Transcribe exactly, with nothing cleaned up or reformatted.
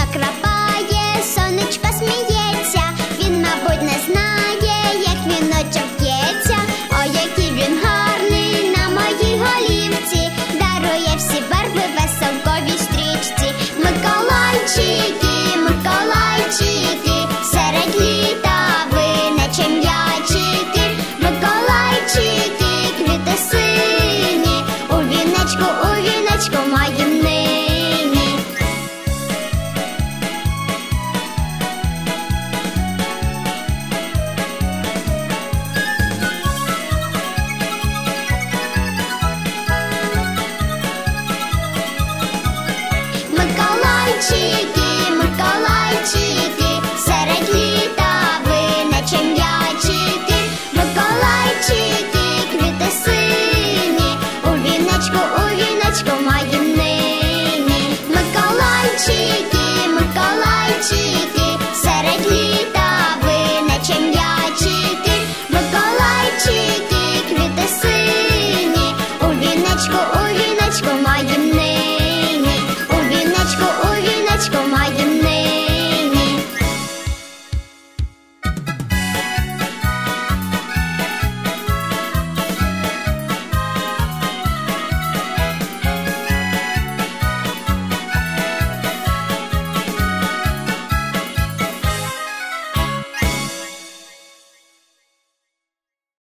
закрапає, сонечко сміється. Він, мабуть, не знає, як віночок в'ється. Ой, який він гарний на моїй голівці, дарує всі барви веселковій стрічці. Миколайчики, Миколайчики, серед літа ви наче м'ячики. Миколайчики, квіти сині, у віночку, у віночку моїм нині. Миколайчики, Миколайчики,